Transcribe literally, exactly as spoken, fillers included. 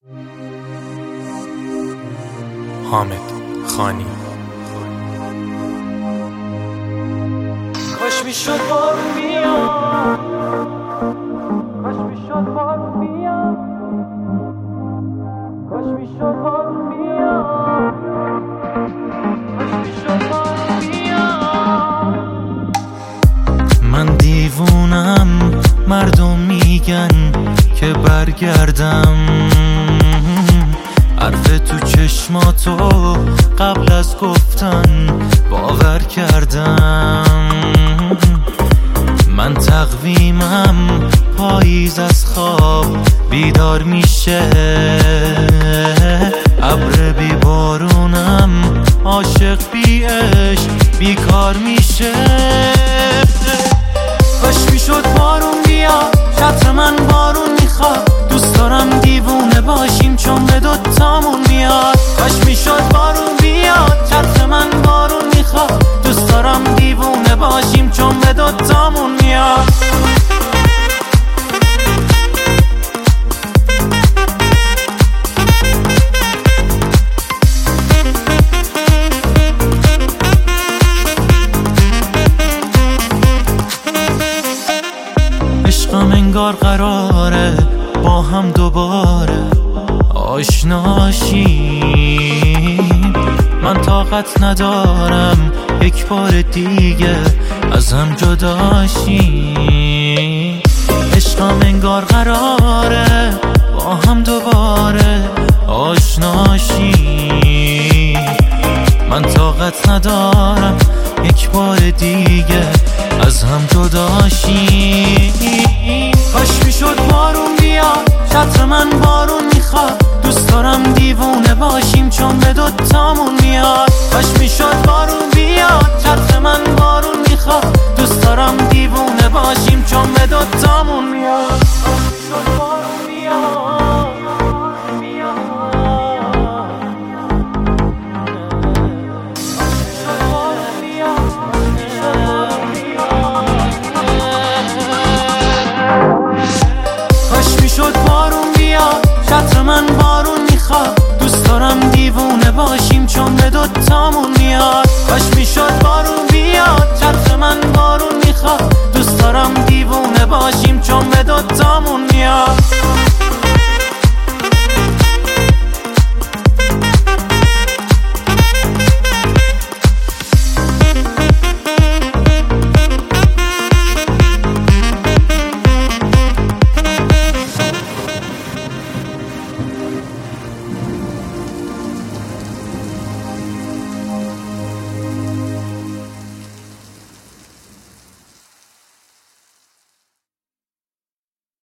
حامد خانی. کاش میشد بارون بیاد، کاش میشد بارون بیاد، کاش میشد بارون بیاد، کاش میشد بارون بیاد. من دیوونم، مردم میگن که برگردم، حرف تو چشماتو قبل از گفتن باور کردم. من تقویمم پاییز از خواب بیدار میشه، ابر بی بارونم عاشق بی عشق بیکار میشه. کاش میشد بارون بیاد، چتر من بارون میخواد، دوست دارم دیوونه باشیم چون به دوتامون میاد. کاش میشد بارون بیاد، چتر من بارون میخواد، دوست دارم دیوونه باشیم چون به دوتامون میاد. عشقم انگار قراره با هم دوباره آشناشیم، من طاقت ندارم یک بار دیگه از هم جداشیم. عشقم انگار قراره با هم دوباره آشناشیم، من طاقت ندارم یک بار دیگه از هم جداشیم. کاش میشد بارون بیاد، چتر من بارون میخواد، دوست دارم دیوونه باشیم چون به دوتامون میاد. کاش میشد بارون بیاد، چتر من بارون میخواد، دوست دارم دیوونه باشیم چون به دوتامون میاد. کاش میشد بارون بیاد، شد بارون بیاد، چتر من بارون میخواد، دوست دارم دیوونه باشیم چون به دوتامون میاد. کاش میشد بارون بیاد، چتر من بارون میخواد، دوست دارم دیوونه باشیم چون به دوتامون میاد.